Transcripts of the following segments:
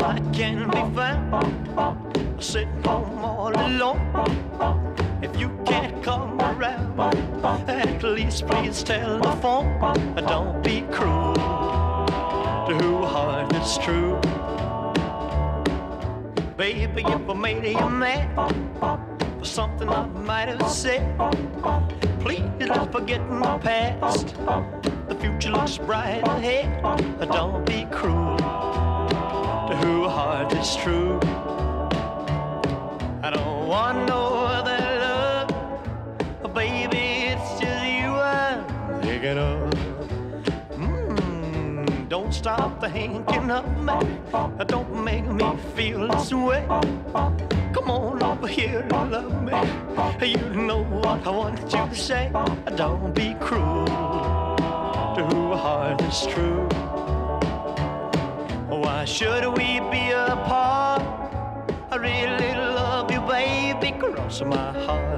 I can be found sitting home all alone. If you can't come around, at least please telephone. Don't be cruel to whose heart is true. Baby, if I made you mad for something I might have said, please let's forget the past. The future looks bright ahead. Don't be cruel to whose heart is true. I don't want no other love, baby, it's just you I'm thinking of. Don't stop thinking of me. Don't make me feel this way. Come on over here and love me. You know what I want you to say. Don't be cruel to whose heart is true. Why should we be apart? I really love you, baby, cross my heart.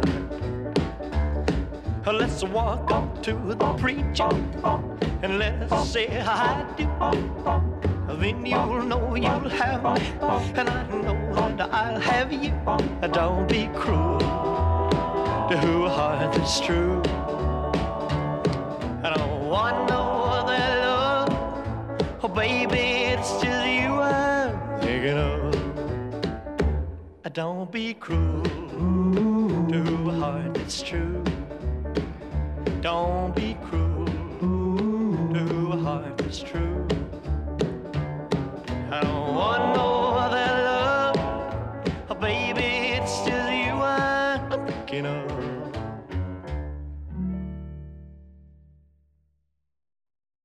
Let's walk up to the preacher and let's say I do. Then you'll know you'll have me, and I know that I'll have you. Don't be cruel to whose heart is true. I don't want no other love, oh baby, it's just you I'm thinking of. Don't be cruel to whose heart is true. Don't be cruel.